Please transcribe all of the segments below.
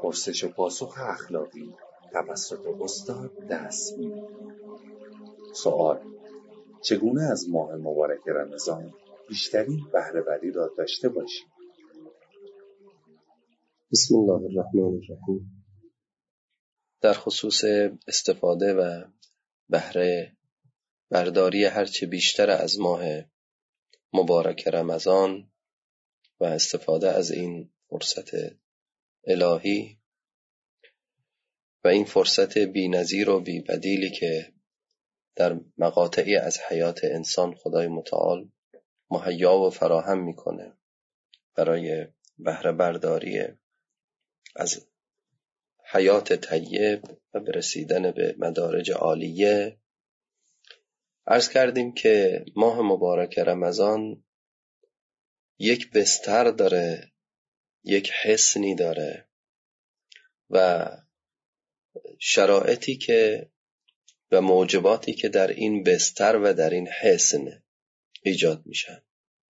پرسش و پاسخ اخلاقی توسط استاد دستمی. سوال: چگونه از ماه مبارک رمضان بیشترین بهره‌وری را داشته باشیم؟ بسم الله الرحمن الرحیم. در خصوص استفاده و بهره برداری هرچه بیشتر از ماه مبارک رمضان و استفاده از این فرصت الهی و این فرصت بی‌نظیر و بی‌بدیلی که در مقاطعی از حیات انسان خدای متعال مهیا و فراهم میکنه برای بهره برداری از حیات طیب و برسیدن به مدارج عالیه. عرض کردیم که ماه مبارک رمضان یک بستر داره، یک حصنی داره و شرایطی که و موجباتی که در این بستر و در این حصن ایجاد میشن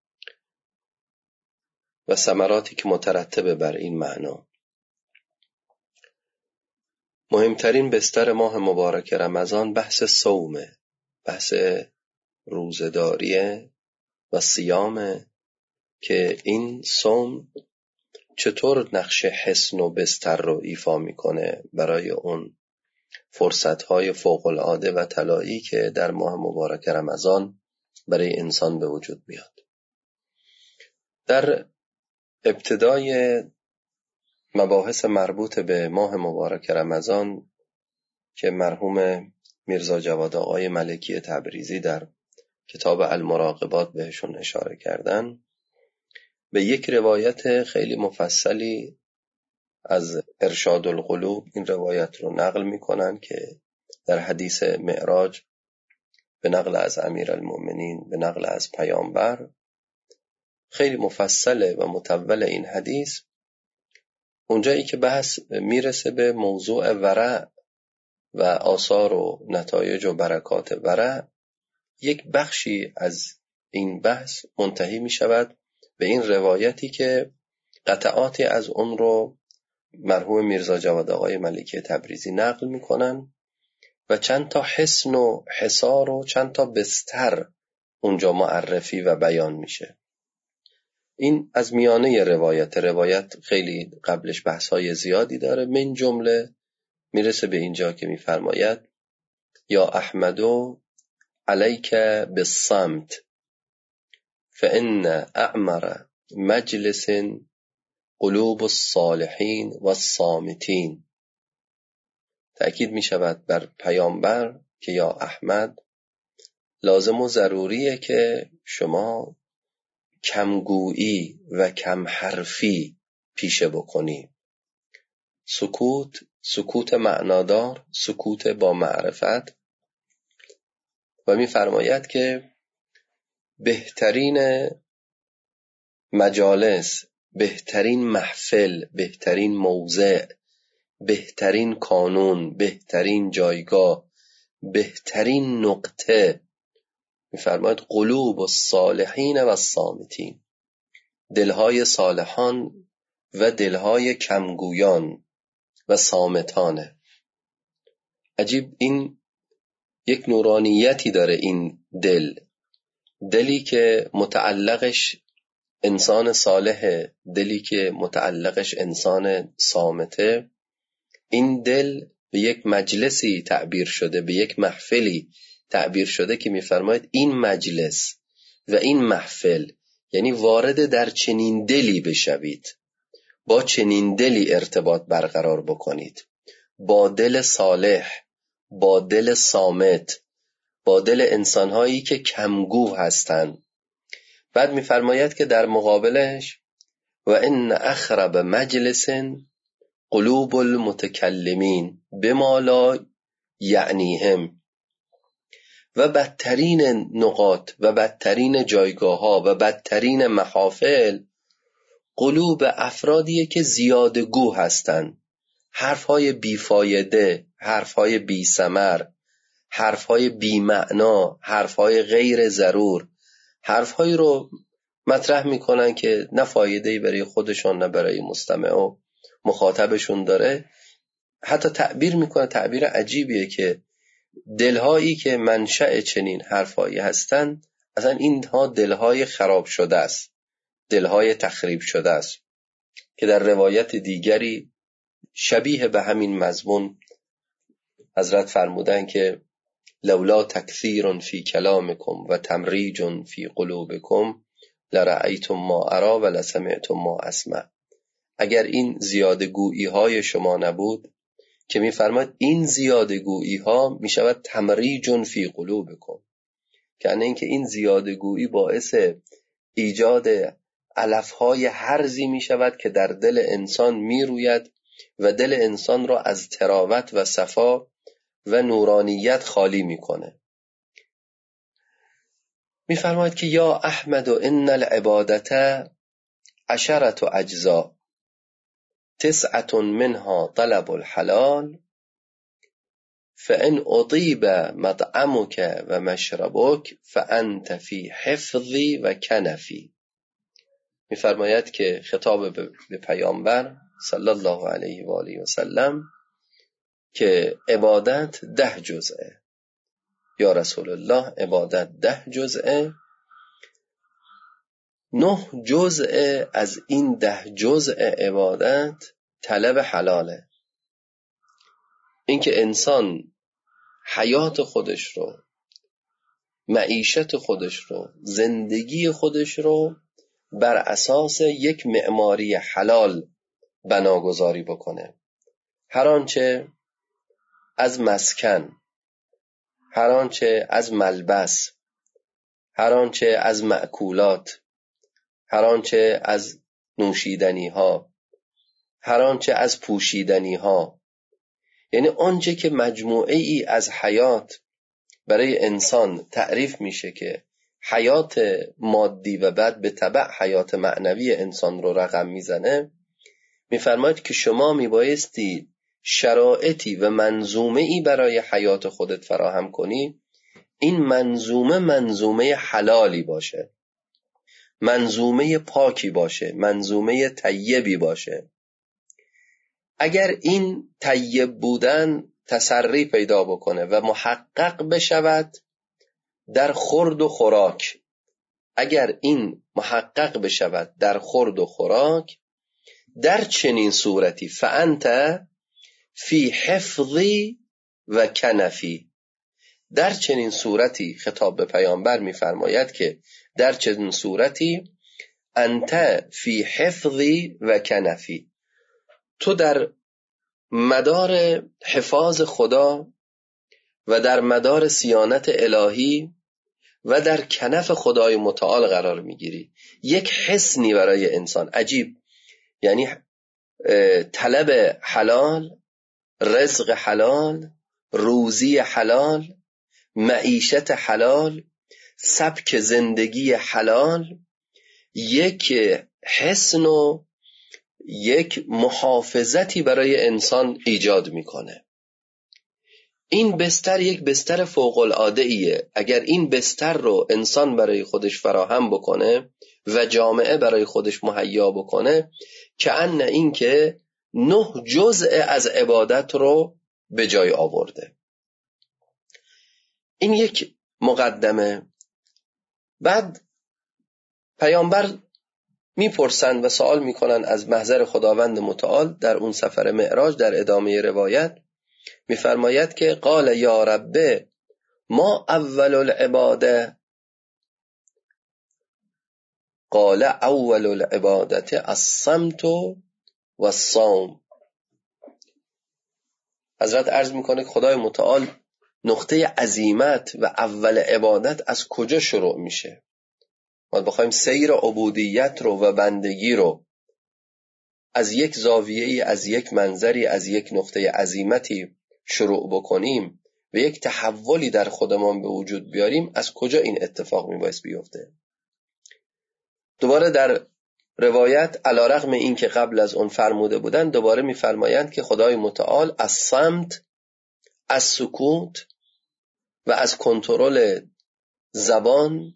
و ثمراتی که مترتبه بر این معنا. مهمترین بستر ماه مبارک رمضان بحث صومه، بحث روزداریه و صیامه که این صوم چطور نقش حصن و بستر رو ایفا میکنه برای اون فرصتهای فوق‌العاده و طلایی که در ماه مبارک رمضان برای انسان به وجود میاد. در ابتدای مباحث مربوط به ماه مبارک رمضان که مرحوم میرزا جواد آقای ملکی تبریزی در کتاب المراقبات بهشون اشاره کردن، به یک روایت خیلی مفصلی از ارشاد القلوب این روایت رو نقل میکنن که در حدیث معراج به نقل از امیرالمومنین به نقل از پیامبر خیلی مفصله و مطول این حدیث، اونجایی که بحث میرسه به موضوع ورع و آثار و نتایج و برکات ورع، یک بخشی از این بحث منتهی می شود به این روایتی که قطعاتی از اون رو مرحوم میرزا جواد آقای ملکی تبریزی نقل می کنن و چند تا حصن و حصار و چند تا بستر اونجا معرفی و بیان میشه. این از میانه روایت خیلی قبلش بحث‌های زیادی داره، من جمله میرسه به اینجا که میفرماید یا احمدو علیک بالصمت فإن اعمر مجلس قلوب الصالحین و الصامتین. تأکید می شود بر پیامبر که یا احمد لازم و ضروریه که شما کمگویی و کم حرفی پیشه بکنی. سکوت معنادار، سکوت با معرفت. و می فرماید که بهترین مجالس، بهترین محفل، بهترین موضع، بهترین کانون، بهترین جایگاه، بهترین نقطه، می‌فرماید قلوب الصالحین و الصامتین، دلهای صالحان و دلهای کمگویان و صامتانه. عجیب، این یک نورانیتی داره این دلی که متعلقش انسان صالحه، دلی که متعلقش انسان صامته. این دل به یک مجلسی تعبیر شده، به یک محفلی تعبیر شده که می‌فرماید این مجلس و این محفل، یعنی وارد در چنین دلی بشوید، با چنین دلی ارتباط برقرار بکنید، با دل صالح، با دل صامت، با دل انسان‌هایی که کمگو هستند. بعد می‌فرماید که در مقابلش و ان اخرب مجلس قلوب المتکلمین بما لا یعنیهم، و بدترین نقاط و بدترین جایگاه‌ها و بدترین محافل قلوب افرادیه که زیادگو هستند، حرف‌های بیفایده، حرف‌های بی‌ثمر، حرف‌های بی‌معنا، حرف‌های غیر ضرور، حرف‌هایی رو مطرح می‌کنن که نه فایده‌ای برای خودشون نه برای مستمع و مخاطبشون داره، حتی تعبیر میکنه تعبیر عجیبیه که دلهایی که منشأ چنین حرفایی هستن اصلا اینها دلهای خراب شده است، دلهای تخریب شده است، که در روایت دیگری شبیه به همین مضمون حضرت فرمودن که لولا تکثیر فی کلامکم و تمریج فی قلوبکم لرأیتم ما ارا و لسمعتم ما اسمع. اگر این زیاده گویی های شما نبود، که میفرماید این زیاده گویی ها میشود تمریج فی قلوبکم، یعنی اینکه این زیاده گویی باعث ایجاد علف های هرزی میشود که در دل انسان میروید و دل انسان را از تراوت و صفا و نورانیت خالی میکنه. میفرماید که یا احمد ان العبادت 10 اجزاء 9 منها طلب الحلال فان اطیب مطعمک و مشربک فانت فی حفظی و کنفی. میفرماید که خطاب به پیامبر صلی الله علیه و آله و سلم که عبادت 10 جزئه. یا رسول الله عبادت 10 جزئه، 9 جزء از این 10 جزء عبادت طلب حلاله. اینکه انسان حیات خودش رو، معیشت خودش رو، زندگی خودش رو بر اساس یک معماری حلال بناگذاری بکنه. هر آنچه از مسکن، هر آنچه از ملبس، هر آنچه از مأکولات، هر آنچه از نوشیدنی ها، هر آنچه از پوشیدنی ها، یعنی آنچه که مجموعه ای از حیات برای انسان تعریف میشه که حیات مادی و بعد به تبع حیات معنوی انسان رو رقم میزنه، میفرماید که شما میبایستی شرایطی و منظومه ای برای حیات خودت فراهم کنی. این منظومه حلالی باشه، منظومه پاکی باشه، منظومه طیبی باشه. اگر این طیب بودن تسری پیدا بکنه و محقق بشود در خورد و خوراک، اگر این محقق بشود در خورد و خوراک، در چنین صورتی فانت فی حفظی و کنفی، در چنین صورتی خطاب به پیامبر میفرماید که در چنین صورتی انت فی حفظی و کنفی، تو در مدار حفاظ خدا و در مدار صیانت الهی و در کنف خدای متعال قرار میگیری. یک حصنی برای انسان عجیب، یعنی طلب حلال، رزق حلال، روزی حلال، معیشت حلال، سبک زندگی حلال، یک حصن و یک محافظتی برای انسان ایجاد میکنه. این بستر یک بستر فوق العاده ایه. اگر این بستر رو انسان برای خودش فراهم بکنه و جامعه برای خودش مهیا بکنه، کأن این که 9 جزء از عبادت رو به جای آورده. این یک مقدمه. بعد پیامبر میپرسند و سوال میکنن از محضر خداوند متعال در اون سفر معراج. در ادامه روایت میفرماید که قال یا رب ما اول العباده، قال اول العبادت الصمت و الصوم. حضرت عرض میکنه که خدای متعال نقطه عزیمت و اول عبادت از کجا شروع میشه؟ ما بخوایم سیر عبودیت رو و بندگی رو از یک زاویه‌ای، از یک منظری، از یک نقطه عزیمتی شروع بکنیم و یک تحولی در خودمان به وجود بیاریم، از کجا این اتفاق میبایست بیفته؟ دوباره در روایت علی رغم این که قبل از اون فرموده بودن، دوباره میفرمایند که خدای متعال از صمت، از سکوت و از کنترل زبان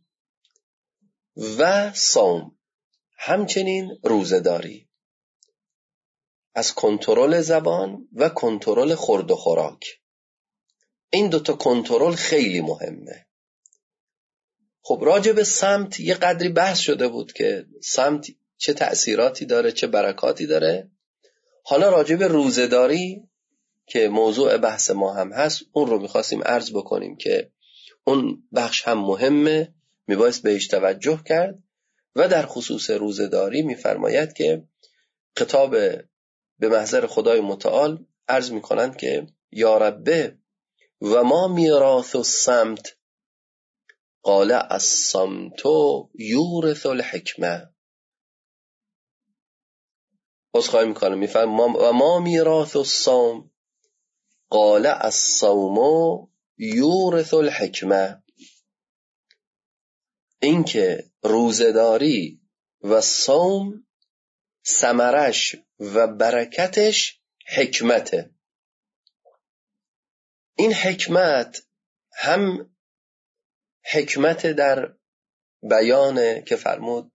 و صوم، همچنین روزه‌داری، از کنترل زبان و کنترل خورد و خوراک. این دوتا کنترل خیلی مهمه. خب راجع به سمت یه قدری بحث شده بود که سمت چه تأثیراتی داره، چه برکاتی داره. حالا راجع به روزه‌داری که موضوع بحث ما هم هست، اون رو میخواستیم عرض بکنیم که اون بخش هم مهمه، میبایست بهش توجه کرد. و در خصوص روزه‌داری میفرماید که خطاب به محضر خدای متعال عرض میکنند که یا ربه و ما میراث الصمت قال الصمت یورث الحکمه. عذرخواهی میکنم، میفرماید و ما میراث الصوم قال الصوم یورث الحکمه. این که روزه‌داری و صوم ثمرش و برکتش حکمته. این حکمت هم حکمت در بیان که فرمود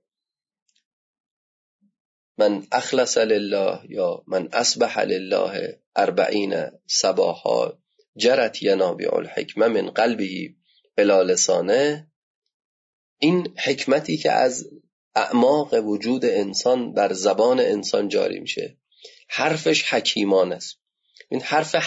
من اخلص لله یا من اصبح لله 40 صباحا جرت ینابع الحکمه من قلبه الی لسانه. این حکمتی که از اعماق وجود انسان بر زبان انسان جاری میشه، حرفش حکیمانه است. این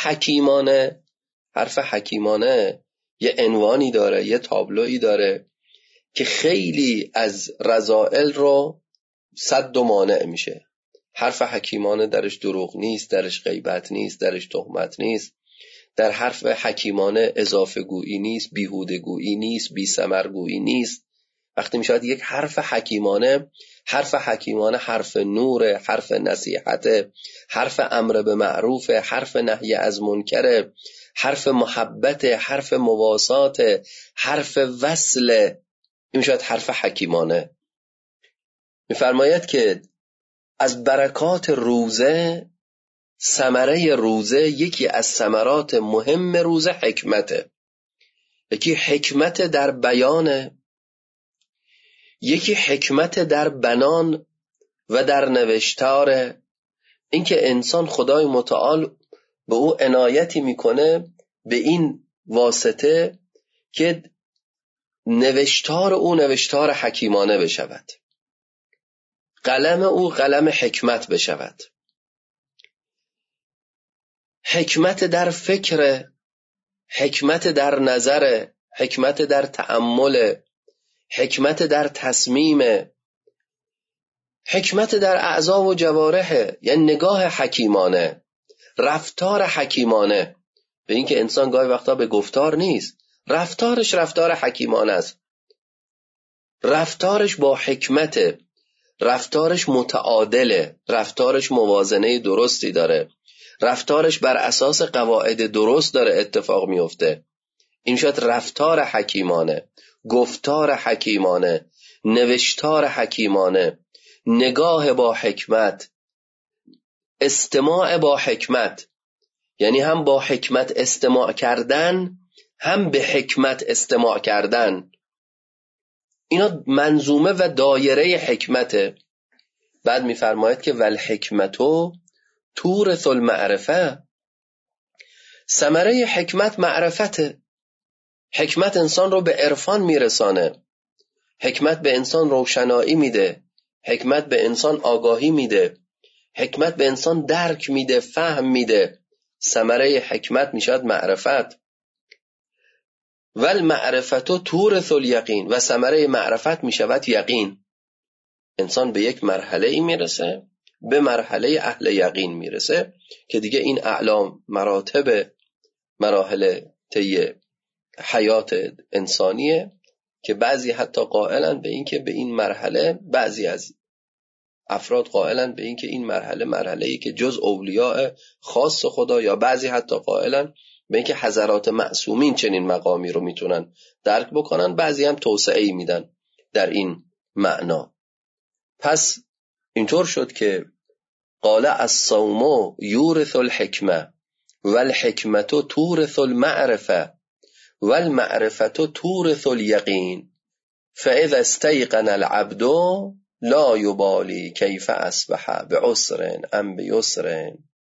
حرف حکیمانه یه عنوانی داره، یه تابلویی داره که خیلی از رذائل رو سد و مانع میشه. حرف حکیمانه درش دروغ نیست، درش غیبت نیست، درش تهمت نیست. در حرف حکیمانه اضافه گویی نیست، بیهوده گویی نیست، بی ثمر گویی نیست. وقتی میشود یک حرف حکیمانه، حرف نور، حرف نصیحت، حرف امر به معروف، حرف نهی از منکر، حرف محبت، حرف مواسات، حرف وصل، این میشود حرف حکیمانه. میفرماید که از برکات روزه، ثمره روزه، یکی از ثمرات مهم روزه حکمته. یکی حکمت در بیان، یکی حکمت در بنان و در نوشتار. اینکه انسان خدای متعال به او عنایتی میکنه به این واسطه که نوشتار او نوشتار حکیمانه بشود، قلم او قلم حکمت بشود. حکمت در فکر، حکمت در نظر، حکمت در تأمل، حکمت در تصمیم، حکمت در اعضا و جوارح، یعنی نگاه حکیمانه، رفتار حکیمانه. به این که انسان گاهی وقتا به گفتار نیست، رفتارش رفتار حکیمانه است، رفتارش با حکمت، رفتارش متعادله، رفتارش موازنه درستی داره، رفتارش بر اساس قواعد درست داره اتفاق میفته. این شد رفتار حکیمانه، گفتار حکیمانه، نوشتار حکیمانه، نگاه با حکمت، استماع با حکمت. یعنی هم با حکمت استماع کردن، هم به حکمت استماع کردن. اینا منظومه و دایره حکمته. بعد میفرماید که والحکمتو تورث المعرفه. ثمره حکمت معرفته. حکمت انسان رو به عرفان میرسانه، حکمت به انسان روشنایی میده، حکمت به انسان آگاهی میده، حکمت به انسان درک میده، فهم میده. ثمره حکمت میشد معرفت. والمعرفتو تورث الیقین. و ثمره معرفت میشود یقین. انسان به یک مرحله ای میرسه، به مرحله اهل یقین میرسه که دیگه این اعلی مراتب مراحل طی حیات انسانیه که بعضی حتی قائلن به این که به این مرحله، بعضی از افراد قائلن به این که این مرحله‌ای که جز اولیاء خاص خدا، یا بعضی حتی قائلن به این که حضرات معصومین چنین مقامی رو میتونن درک بکنن، بعضی هم توسعه‌ای میدن در این معنا. پس اینطور شد که قال الصوم یورث الحکمه والحکمت تورث المعرفه والمعرفة تورث اليقين فإذا استيقن العبد لا یبالی کیف اصبح بعسر ام بیسر.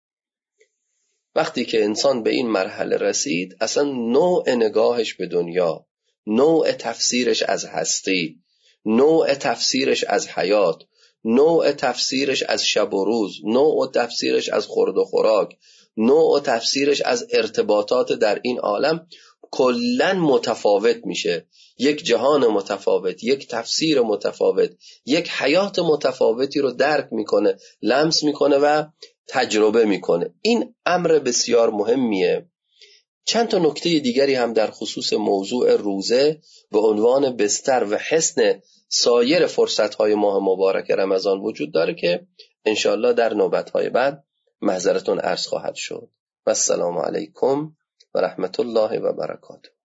وقتی که انسان به این مرحله رسید، اصلا نوع نگاهش به دنیا، نوع تفسیرش از هستی، نوع تفسیرش از حیات، نوع تفسیرش از شب و روز، نوع تفسیرش از خورد و خوراک، نوع تفسیرش از ارتباطات در این عالم کلاً متفاوت میشه. یک جهان متفاوت، یک تفسیر متفاوت، یک حیات متفاوتی رو درک میکنه، لمس میکنه و تجربه میکنه. این امر بسیار مهمیه. چند تا نکته دیگری هم در خصوص موضوع روزه به عنوان بستر و حصن سایر فرصتهای ماه مبارک رمضان وجود داره که انشالله در نوبتهای بعد محضرتون عرض خواهد شد. و السلام علیکم و رحمت الله و برکاته.